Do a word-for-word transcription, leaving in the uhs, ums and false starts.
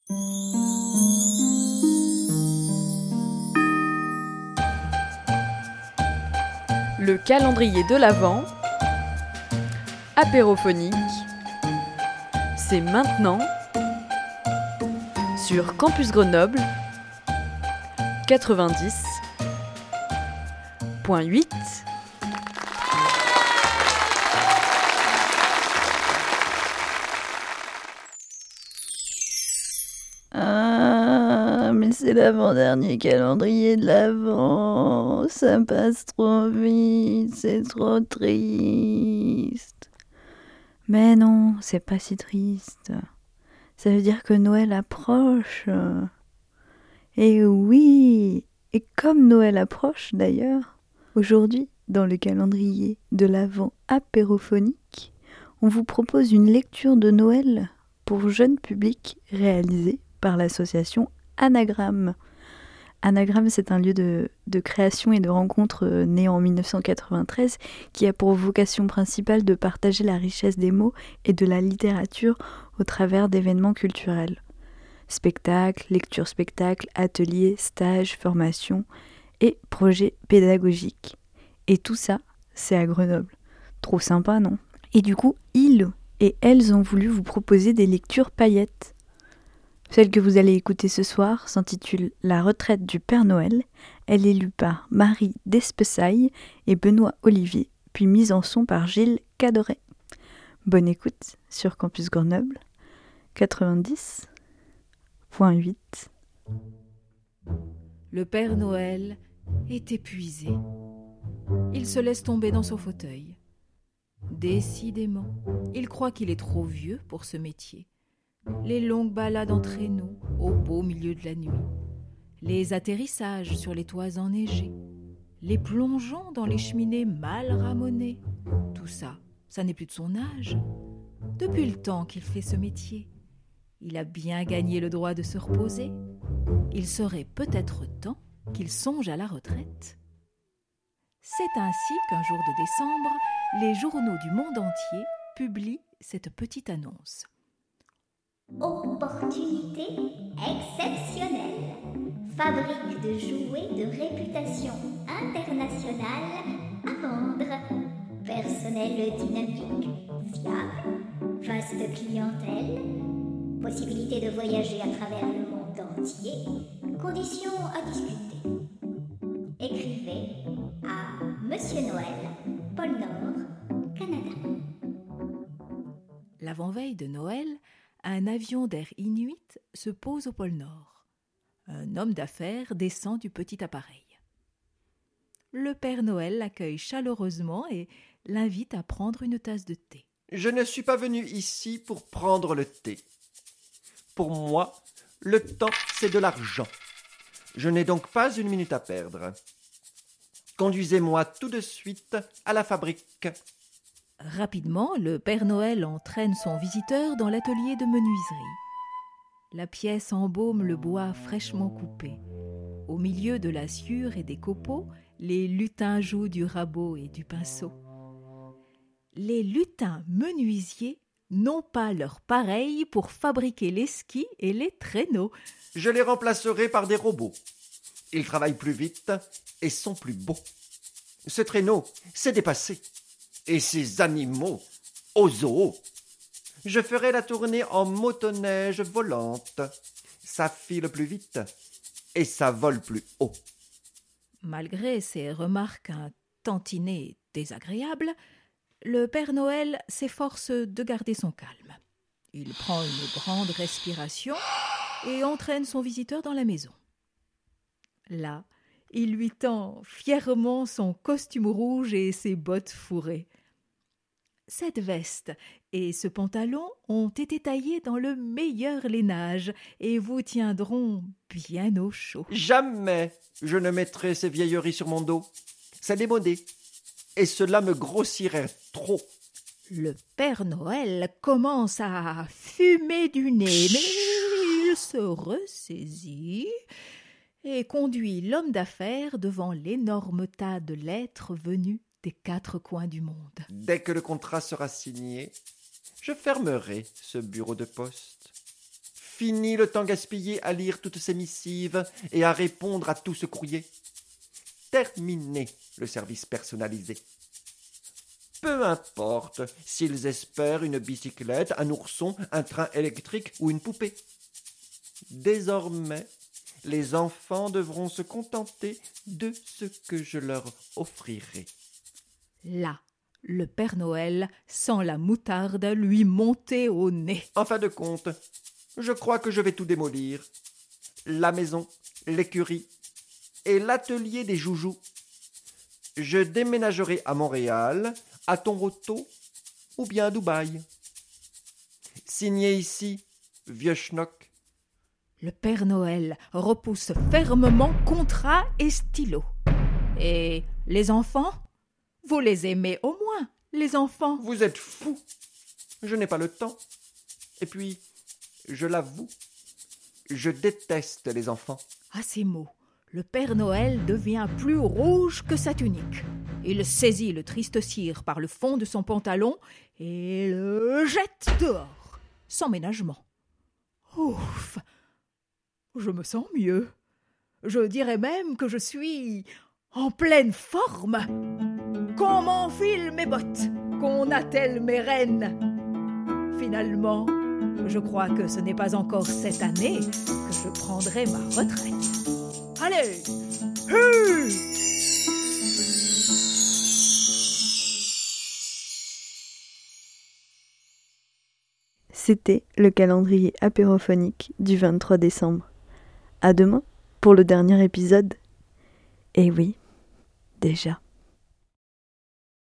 Le calendrier de l'Avent, apérophonique, c'est maintenant sur Campus Grenoble quatre-vingt-dix point huit. Ah, mais c'est l'avant-dernier calendrier de l'Avent. Ça passe trop vite, c'est trop triste. Mais non, c'est pas si triste. Ça veut dire que Noël approche. Et oui, et comme Noël approche d'ailleurs, aujourd'hui, dans le calendrier de l'Avent apérophonique, on vous propose une lecture de Noël pour jeune public réalisée par l'association Anagramme. Anagramme, c'est un lieu de, de création et de rencontre né en dix-neuf cent quatre-vingt-treize qui a pour vocation principale de partager la richesse des mots et de la littérature au travers d'événements culturels. Spectacles, lectures-spectacles, ateliers, stages, formations et projets pédagogiques. Et tout ça, c'est à Grenoble. Trop sympa, non ? Et du coup, ils et elles ont voulu vous proposer des lectures paillettes. Celle que vous allez écouter ce soir s'intitule « La retraite du Père Noël ». Elle est lue par Marie Despessailles et Benoît Olivier, puis mise en son par Gilles Cadoret. Bonne écoute sur Campus Grenoble quatre-vingt-dix point huit. Le Père Noël est épuisé. Il se laisse tomber dans son fauteuil. Décidément, il croit qu'il est trop vieux pour ce métier. Les longues balades en traîneau au beau milieu de la nuit, les atterrissages sur les toits enneigés, les plongeons dans les cheminées mal ramonées, tout ça, ça n'est plus de son âge. Depuis le temps qu'il fait ce métier, il a bien gagné le droit de se reposer. Il serait peut-être temps qu'il songe à la retraite. C'est ainsi qu'un jour de décembre, les journaux du monde entier publient cette petite annonce. Opportunité exceptionnelle. Fabrique de jouets de réputation internationale à vendre. Personnel dynamique, fiable, vaste clientèle, possibilité de voyager à travers le monde entier, conditions à discuter. Écrivez à Monsieur Noël, Pôle Nord, Canada. L'avant-veille de Noël, un avion d'Air Inuit se pose au pôle Nord. Un homme d'affaires descend du petit appareil. Le Père Noël l'accueille chaleureusement et l'invite à prendre une tasse de thé. Je ne suis pas venu ici pour prendre le thé. Pour moi, le temps, c'est de l'argent. Je n'ai donc pas une minute à perdre. Conduisez-moi tout de suite à la fabrique. Rapidement, le Père Noël entraîne son visiteur dans l'atelier de menuiserie. La pièce embaume le bois fraîchement coupé. Au milieu de la sciure et des copeaux, les lutins jouent du rabot et du pinceau. Les lutins menuisiers n'ont pas leur pareil pour fabriquer les skis et les traîneaux. Je les remplacerai par des robots. Ils travaillent plus vite et sont plus beaux. Ce traîneau, c'est dépassé. Et ces animaux, au zoo. Je ferai la tournée en motoneige volante. Ça file plus vite et ça vole plus haut. Malgré ces remarques un tantinet désagréables, le Père Noël s'efforce de garder son calme. Il prend une grande respiration et entraîne son visiteur dans la maison. Là, il lui tend fièrement son costume rouge et ses bottes fourrées. Cette veste et ce pantalon ont été taillés dans le meilleur lainage et vous tiendront bien au chaud. Jamais je ne mettrai ces vieilleries sur mon dos. C'est démodé. Et cela me grossirait trop. Le Père Noël commence à fumer du nez, mais il se ressaisit et conduit l'homme d'affaires devant l'énorme tas de lettres venues des quatre coins du monde. Dès que le contrat sera signé, je fermerai ce bureau de poste. Fini le temps gaspillé à lire toutes ces missives et à répondre à tout ce courrier. Terminé le service personnalisé. Peu importe s'ils espèrent une bicyclette, un ourson, un train électrique ou une poupée. Désormais, les enfants devront se contenter de ce que je leur offrirai. Là, le Père Noël sent la moutarde lui monter au nez. En fin de compte, je crois que je vais tout démolir. La maison, l'écurie et l'atelier des joujoux. Je déménagerai à Montréal, à Toronto ou bien à Dubaï. Signé ici, vieux schnock. Le Père Noël repousse fermement contrat et stylo. Et les enfants ? Vous les aimez au moins, les enfants. Vous êtes fous. Je n'ai pas le temps. Et puis, je l'avoue, je déteste les enfants. À ces mots, le Père Noël devient plus rouge que sa tunique. Il saisit le triste cire par le fond de son pantalon et le jette dehors, sans ménagement. Ouf, je me sens mieux. Je dirais même que je suis en pleine forme. Qu'on m'enfile mes bottes, qu'on attelle mes rênes. Finalement, je crois que ce n'est pas encore cette année que je prendrai ma retraite. Allez, hue! C'était le calendrier apérophonique du vingt-trois décembre. À demain pour le dernier épisode. Et oui, déjà.